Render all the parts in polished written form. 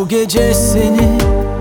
Bu gece seni,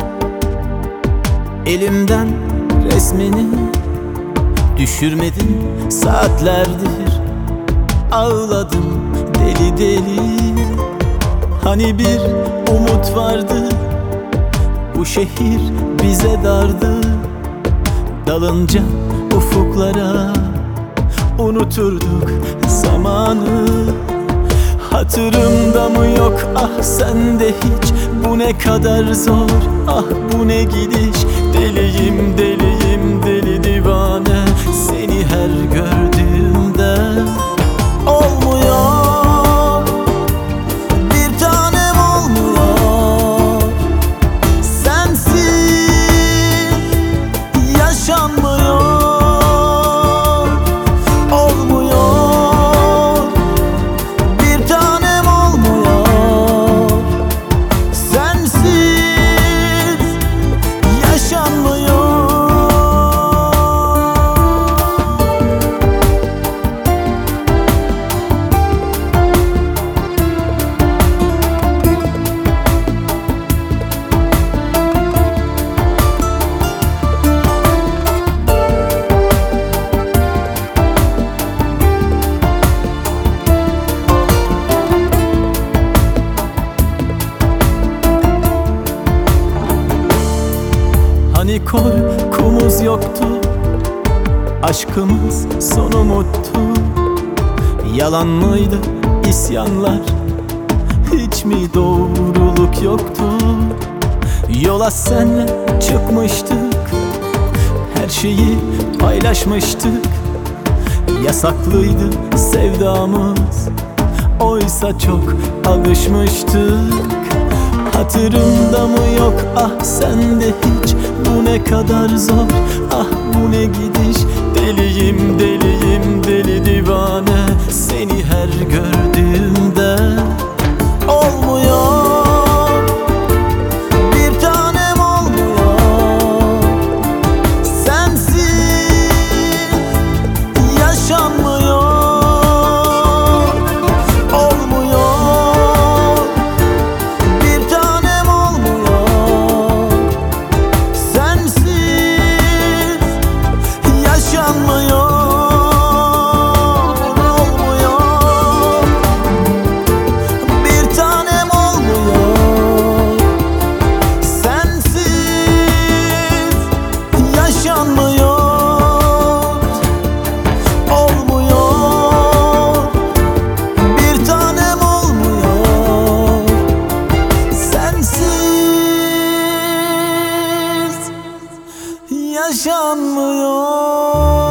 elimden resmini düşürmedim. Saatlerdir ağladım deli deli. Hani bir umut vardı, bu şehir bize dardı. Dalınca ufuklara unuturduk zamanı. Hatırımda mı yok ah sende hiç? Bu ne kadar zor ah bu ne gidiş. Deliyim deliyim deli divane, seni her gördüğümde olmuyor, bir tanem olmuyor. Sensiz yaşanmıyor. Hani korkumuz yoktu, aşkımız son umuttu. Yalan mıydı isyanlar, hiç mi doğruluk yoktu? Yola senle çıkmıştık, her şeyi paylaşmıştık. Yasaklıydı sevdamız, oysa çok alışmıştık. Hatırımda mı yok ah sende hiç? Bu ne kadar zor ah bu ne gidiş. Deliyim deliyim deli divane, seni her gördüğümde olmuyor, bir tanem olmuyor. Sensiz yaşanmıyor. Yaşanmıyor.